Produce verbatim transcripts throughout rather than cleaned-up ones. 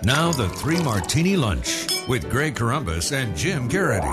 Now the Three Martini Lunch with Greg Corombos and Jim Garrity.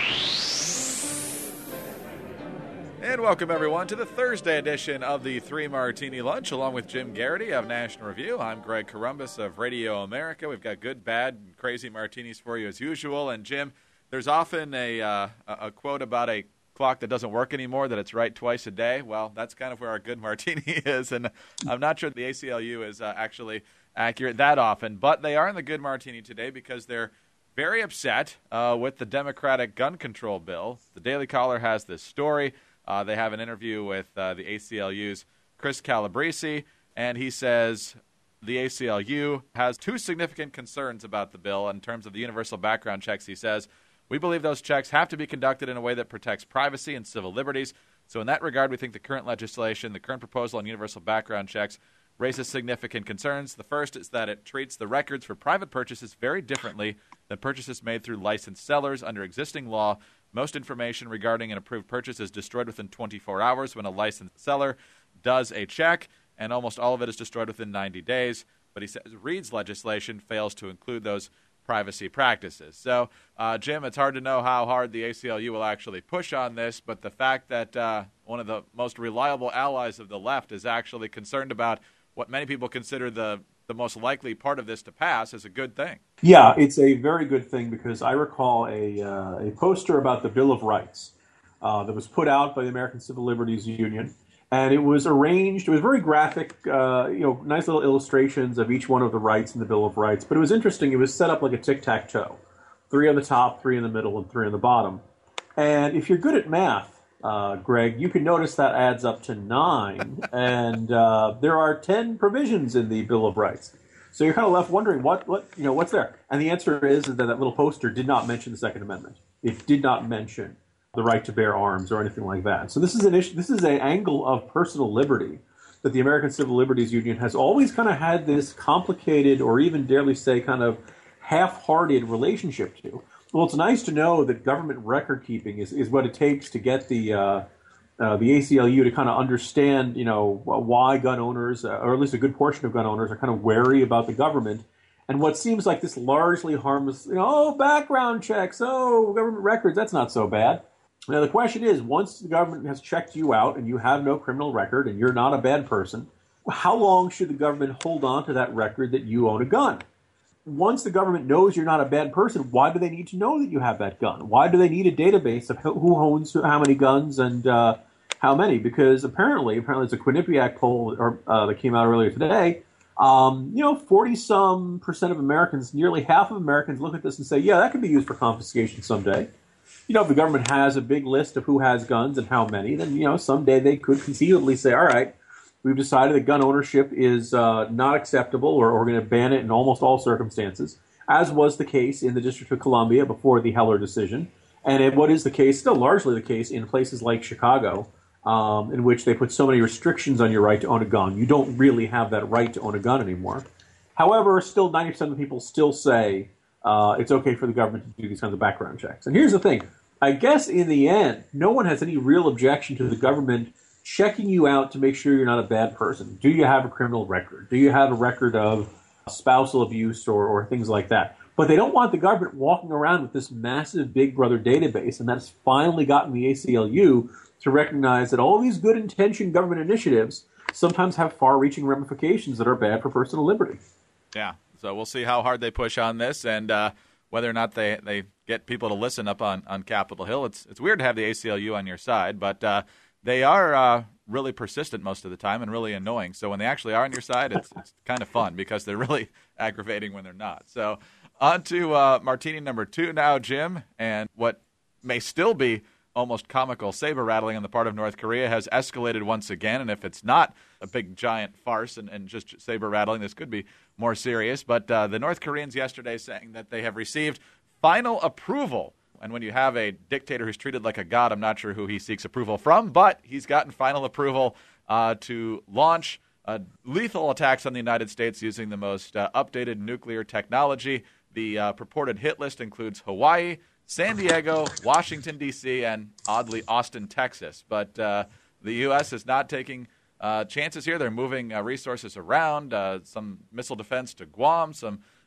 And welcome, everyone, to the Thursday edition of the Three Martini Lunch, along with Jim Garrity of National Review. I'm Greg Corombos of Radio America. We've got good, bad, and crazy martinis for you as usual. And, Jim, there's often a, uh, a quote about a clock that doesn't work anymore, that it's right twice a day. Well, that's kind of where our good martini is, and I'm not sure the A C L U is uh, actually accurate that often, but they are in the good martini today because they're very upset uh, with the Democratic gun control bill. The Daily Caller has this story. Uh, they have an interview with uh, the A C L U's Chris Calabrese, and he says the A C L U has two significant concerns about the bill in terms of the universal background checks. He says, "We believe those checks have to be conducted in a way that protects privacy and civil liberties. So in that regard, we think the current legislation, the current proposal on universal background checks, raises significant concerns. The first is that it treats the records for private purchases very differently than purchases made through licensed sellers under existing law. Most information regarding an approved purchase is destroyed within twenty-four hours when a licensed seller does a check, and almost all of it is destroyed within ninety days. But he says Reed's legislation fails to include those privacy practices." So, uh, Jim, it's hard to know how hard the A C L U will actually push on this, but the fact that uh, one of the most reliable allies of the left is actually concerned about what many people consider the, the most likely part of this to pass is a good thing. Yeah, it's a very good thing because I recall a, uh, a poster about the Bill of Rights uh, that was put out by the American Civil Liberties Union, and it was arranged, it was very graphic, uh, you know, nice little illustrations of each one of the rights in the Bill of Rights, but it was interesting, it was set up like a tic-tac-toe. Three on the top, three in the middle, and three on the bottom. And if you're good at math, Uh, Greg, you can notice that adds up to nine, and uh, there are ten provisions in the Bill of Rights. So you're kind of left wondering what, what, you know, what's there. And the answer is that that little poster did not mention the Second Amendment. It did not mention the right to bear arms or anything like that. So this is an issue. This is an angle of personal liberty that the American Civil Liberties Union has always kind of had this complicated, or even dare we say, kind of half-hearted relationship to. Well, it's nice to know that government record keeping is, is what it takes to get the uh, uh, the A C L U to kind of understand, you know, why gun owners, uh, or at least a good portion of gun owners, are kind of wary about the government. And what seems like this largely harmless, you know, oh, background checks, oh, government records, that's not so bad. Now, the question is, once the government has checked you out and you have no criminal record and you're not a bad person, how long should the government hold on to that record that you own a gun? Once the government knows you're not a bad person, why do they need to know that you have that gun? Why do they need a database of who owns how many guns and uh, how many? Because apparently, apparently, it's a Quinnipiac poll or, uh, that came out earlier today. Um, you know, forty-some percent of Americans, nearly half of Americans, look at this and say, "Yeah, that could be used for confiscation someday." You know, if the government has a big list of who has guns and how many, then you know, someday they could conceivably say, "All right, we've decided that gun ownership is uh, not acceptable, or we're going to ban it in almost all circumstances," as was the case in the District of Columbia before the Heller decision, and it, what is the case, still largely the case, in places like Chicago, um, in which they put so many restrictions on your right to own a gun. You don't really have that right to own a gun anymore. However, still ninety percent of the people still say uh, it's okay for the government to do these kinds of background checks. And here's the thing. I guess in the end, no one has any real objection to the government checking you out to make sure you're not a bad person. Do you have a criminal record? Do you have a record of spousal abuse or, or things like that? But they don't want the government walking around with this massive Big Brother database, and that's finally gotten the A C L U to recognize that all these good-intentioned government initiatives sometimes have far-reaching ramifications that are bad for personal liberty. Yeah, so we'll see how hard they push on this and uh, whether or not they, they get people to listen up on, on Capitol Hill. It's, it's weird to have the A C L U on your side, but uh, they are uh, really persistent most of the time and really annoying. So when they actually are on your side, it's, it's kind of fun because they're really aggravating when they're not. So on to uh, martini number two now, Jim, and what may still be almost comical saber rattling on the part of North Korea has escalated once again. And if it's not a big giant farce and, and just saber rattling, this could be more serious. But uh, the North Koreans yesterday saying that they have received final approval. And when you have a dictator who's treated like a god, I'm not sure who he seeks approval from, but he's gotten final approval uh, to launch uh, lethal attacks on the United States using the most uh, updated nuclear technology. The uh, purported hit list includes Hawaii, San Diego, Washington, D C, and, oddly, Austin, Texas. But uh, the U S is not taking uh, chances here. They're moving uh, resources around, uh, some missile defense to Guam, some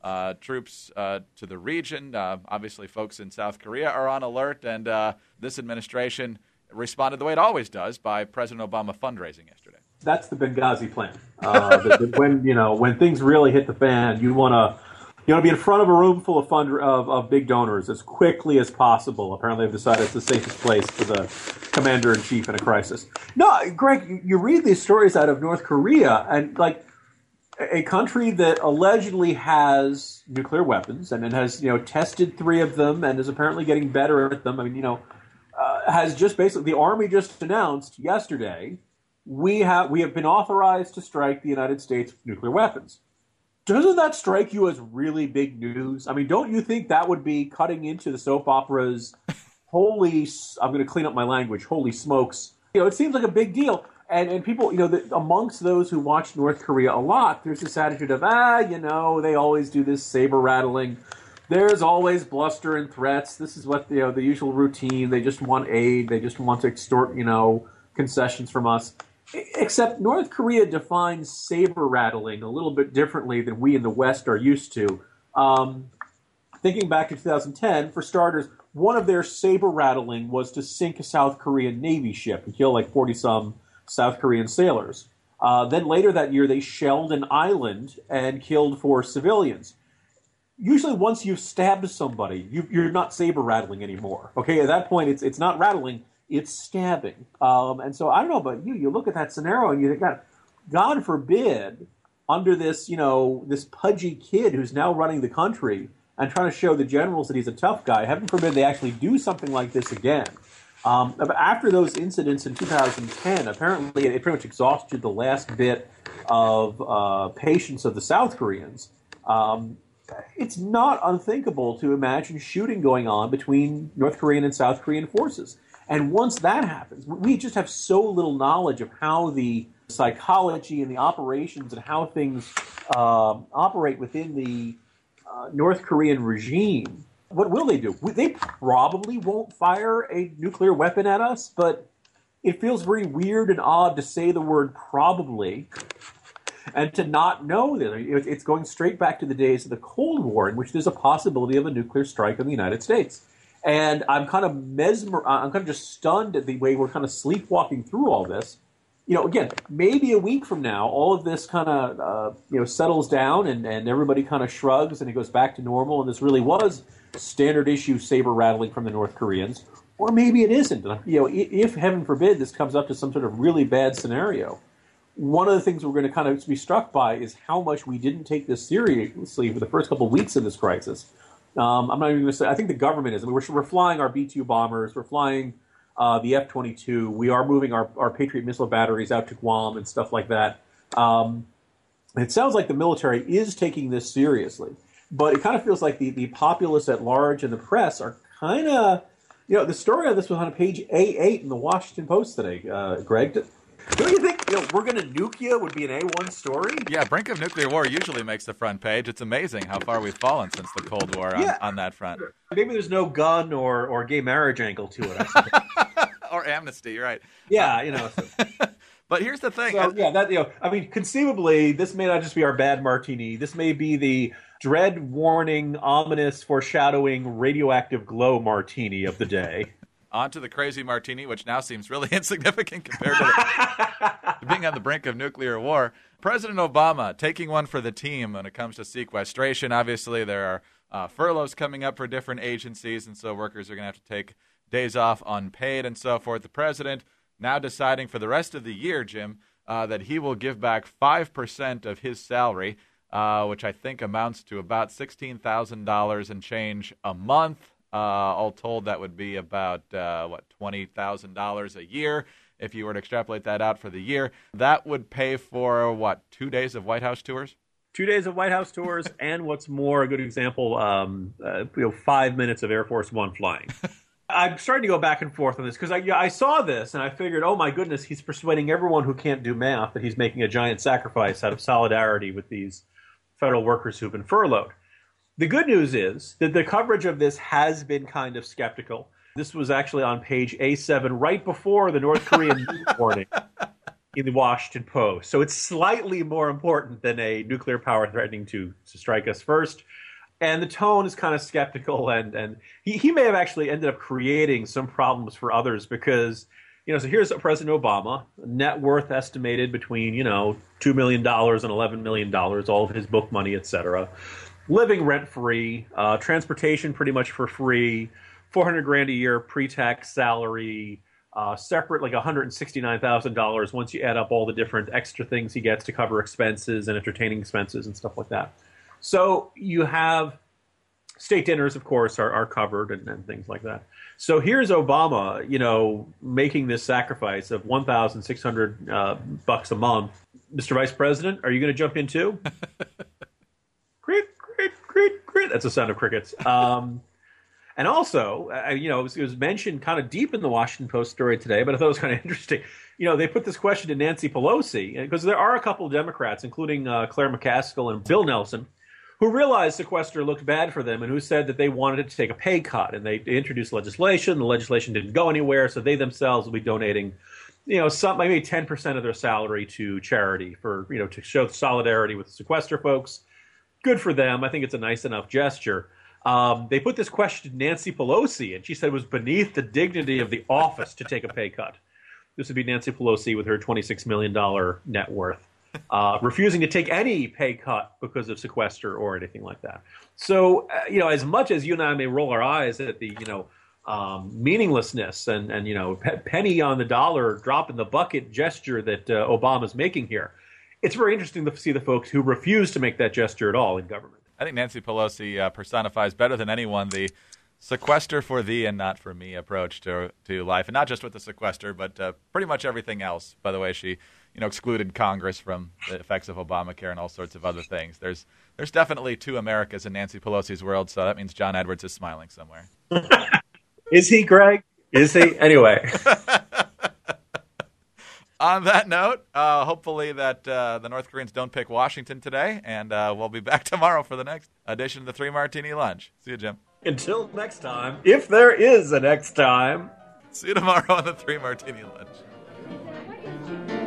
uh, troops uh, to the region. Uh, obviously, folks in South Korea are on alert, and uh, this administration responded the way it always does by President Obama fundraising yesterday. That's the Benghazi plan. Uh, that, that when you know when things really hit the fan, you want to you want to be in front of a room full of fund of, of big donors as quickly as possible. Apparently, they've decided it's the safest place for the commander in chief in a crisis. No, Greg, you, you read these stories out of North Korea, and like a country that allegedly has nuclear weapons and it has you know tested three of them and is apparently getting better at them. I mean, you know, uh, has just basically the Army just announced yesterday. We have we have been authorized to strike the United States with nuclear weapons. Doesn't that strike you as really big news? I mean, don't you think that would be cutting into the soap operas? Holy, I'm going to clean up my language. Holy smokes! You know, it seems like a big deal. And and people, you know, the, amongst those who watch North Korea a lot, there's this attitude of ah, you know, they always do this saber rattling. There's always bluster and threats. This is what you know the usual routine. They just want aid. They just want to extort, you know, concessions from us. Except North Korea defines saber rattling a little bit differently than we in the West are used to. Um, thinking back to two thousand ten, for starters, one of their saber rattling was to sink a South Korean Navy ship and kill like forty-some South Korean sailors. Uh, then later that year, they shelled an island and killed four civilians. Usually once you've stabbed somebody, you, you're not saber rattling anymore. Okay, at that point, it's it's not rattling. It's stabbing. Um, and so I don't know about you. You look at that scenario and you think, God, God forbid, under this, you know, this pudgy kid who's now running the country and trying to show the generals that he's a tough guy, heaven forbid they actually do something like this again. Um, after those incidents in two thousand ten, apparently it pretty much exhausted the last bit of uh, patience of the South Koreans. Um, it's not unthinkable to imagine shooting going on between North Korean and South Korean forces. And once that happens, we just have so little knowledge of how the psychology and the operations and how things uh, operate within the uh, North Korean regime. What will they do? They probably won't fire a nuclear weapon at us, but it feels very weird and odd to say the word probably and to not know that. It's going straight back to the days of the Cold War, in which there's a possibility of a nuclear strike on the United States. And I'm kind of mesmer, I'm kind of just stunned at the way we're kind of sleepwalking through all this. You know, again, maybe a week from now, all of this kind of, uh, you know, settles down and, and everybody kind of shrugs and it goes back to normal. And this really was standard issue saber rattling from the North Koreans. Or maybe it isn't. You know, if, heaven forbid, this comes up to some sort of really bad scenario, one of the things we're going to kind of be struck by is how much we didn't take this seriously for the first couple of weeks of this crisis. Um, I'm not even going to say, I think the government is. I mean, we're, we're flying our B two bombers. We're flying uh, the F twenty-two. We are moving our, our Patriot missile batteries out to Guam and stuff like that. Um, it sounds like the military is taking this seriously, but it kind of feels like the, the populace at large and the press are kind of, you know, the story on this was on page A eight in the Washington Post today, uh, Greg. Don't you think, you know, we're going to nuke you would be an A one story? Yeah, brink of nuclear war usually makes the front page. It's amazing how far we've fallen since the Cold War on, yeah. on that front. Maybe there's no gun or, or gay marriage angle to it. I or amnesty, right. Yeah, you know. So. But here's the thing. So, yeah, that, you know, I mean, conceivably, this may not just be our bad martini. This may be the dread warning, ominous, foreshadowing, radioactive glow martini of the day. On to the crazy martini, which now seems really insignificant compared to, the, to being on the brink of nuclear war. President Obama taking one for the team when it comes to sequestration. Obviously, there are uh, furloughs coming up for different agencies, and so workers are going to have to take days off unpaid and so forth. The president now deciding for the rest of the year, Jim, uh, that he will give back five percent of his salary, uh, which I think amounts to about sixteen thousand dollars and change a month. Uh, all told, that would be about, uh, what, twenty thousand dollars a year if you were to extrapolate that out for the year. That would pay for, what, two days of White House tours? Two days of White House tours, and what's more, a good example, um, uh, you know, five minutes of Air Force One flying. I'm starting to go back and forth on this because I, I saw this and I figured, oh my goodness, he's persuading everyone who can't do math that he's making a giant sacrifice out of solidarity with these federal workers who've been furloughed. The good news is that the coverage of this has been kind of skeptical. This was actually on page A seven right before the North Korean nuke warning. in the Washington Post. So it's slightly more important than a nuclear power threatening to, to strike us first. And the tone is kind of skeptical, and, and he, he may have actually ended up creating some problems for others because, you know, so here's President Obama, net worth estimated between, you know, two million dollars and eleven million dollars, all of his book money, et cetera. Living rent-free, uh, transportation pretty much for free, four hundred grand a year pre-tax salary, uh, separate like one hundred sixty-nine thousand dollars once you add up all the different extra things he gets to cover expenses and entertaining expenses and stuff like that. So you have state dinners, of course, are, are covered and, and things like that. So here's Obama, you know, making this sacrifice of one thousand six hundred uh, bucks a month. Mister Vice President, are you going to jump in too? Cricket, cricket, cricket, cricket. That's the sound of crickets. Um, and also, uh, you know, it was, it was mentioned kind of deep in the Washington Post story today, but I thought it was kind of interesting. You know, they put this question to Nancy Pelosi because there are a couple of Democrats, including uh, Claire McCaskill and Bill Nelson, who realized sequester looked bad for them and who said that they wanted to take a pay cut. And they introduced legislation. The legislation didn't go anywhere, so they themselves will be donating, you know, some maybe ten percent of their salary to charity for, you know, to show solidarity with the sequester folks. Good for them. I think it's a nice enough gesture. Um, they put this question to Nancy Pelosi, and she said it was beneath the dignity of the office to take a pay cut. This would be Nancy Pelosi with her twenty-six million dollars net worth. Uh, refusing to take any pay cut because of sequester or anything like that. So, uh, you know, as much as you and I may roll our eyes at the, you know, um, meaninglessness and, and, you know, pe- penny on the dollar, drop in the bucket gesture that uh, Obama's making here, it's very interesting to see the folks who refuse to make that gesture at all in government. I think Nancy Pelosi uh, personifies better than anyone the sequester for thee and not for me approach to to life, and not just with the sequester, but uh, pretty much everything else. By the way, she you know excluded Congress from the effects of Obamacare and all sorts of other things. There's there's definitely two Americas in Nancy Pelosi's world, so that means John Edwards is smiling somewhere. Is he, Greg? Is he? Anyway. On that note, uh, hopefully that uh, the North Koreans don't pick Washington today, and uh, we'll be back tomorrow for the next edition of the Three Martini Lunch. See you, Jim. Until next time, if there is a next time. See you tomorrow on the Three Martini Lunch.